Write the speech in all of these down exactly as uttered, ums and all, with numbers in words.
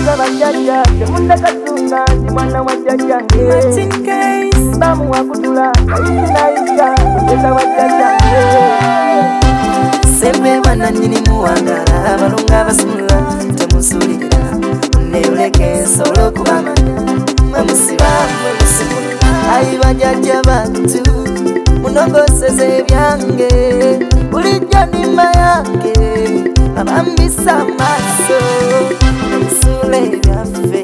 Mbeza bajjajja temunda katunga ndi mwana wa jjajjange bamu wakutula kayitinayiga mbeza bajjajjange sembe bana nyini muwangala abalunga basumula temusulira neyoleke ensolo kubamanya bamusiba mwemusimula ayi bajjajja bantu munogoseze ebyange bulijjo ndima yange abambisa amaaso ensula ebyaffe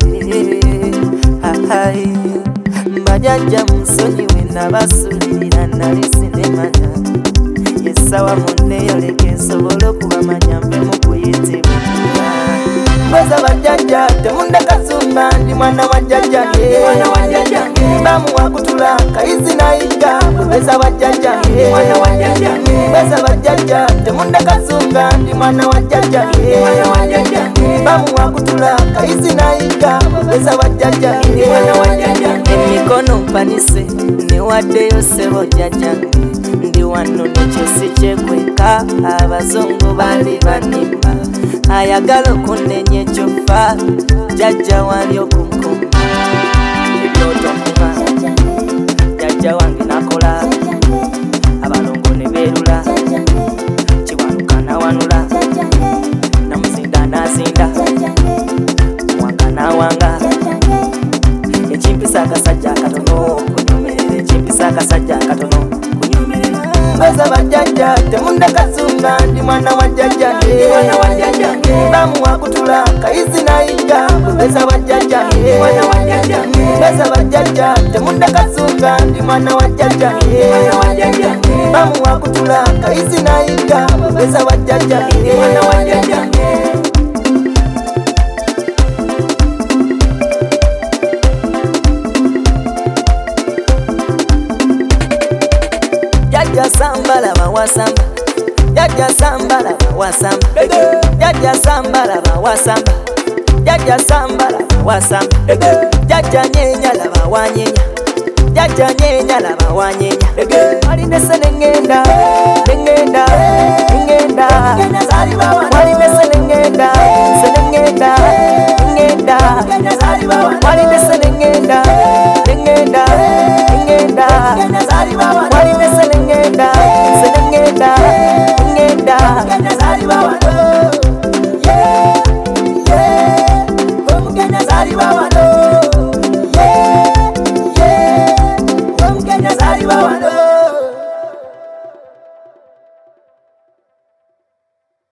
ayi bajjajja musonyiwe nabasulira nali sinemanya yesawa muneyoleke nsobole okubamanya mpe mukuyitibwa mbeza bajjajja temunda kasumba ndi mwana wa jjajjange bamu wakutula kayizi nayiga mbeza bajjajjange mbeza bajjajja temunda kasumba ndi mwana wa jjajjange bamu wakutula kayizi nayiga mbeza bajjajjange emikono mpanise newaddeyo sebo jjajjange ndi wano nekyo sikyekweka abazungu bali banimba ayagala okunenya ekyofa jjajja wali okunkuma ebyotokuba jjajja wange nakola abalongo ne beerula kiwanuka nawanula namuzinda nazinda wanga nawanga ekimpisa akasajja akatono kunyomerera ekimpisa akasajja akatono kunyomerera mbeza bajjajja temunda kasumba ndi mwana wa jjajjange bamu wakutula kayizi nayiga mbeza bajjajjange mbeza bajjajja temunda kasumba ndi mwana wa jjajjange bamu wakutula kayizi nayiga mbeza bajjajjange Jaja samba la bawasamba Jaja samba la bawasamba Jaja samba la bawasamba Jaja samba la bawasamba Jaja nyenya la bawanyenya Jaja nyenya la bawanyenya Wali nese nengenda Nengenda Nengenda Wali nese nengenda Senengenda Nengenda Wali nese nengenda Nengenda Nengenda Wali nese nengenda Senengenda Nengenda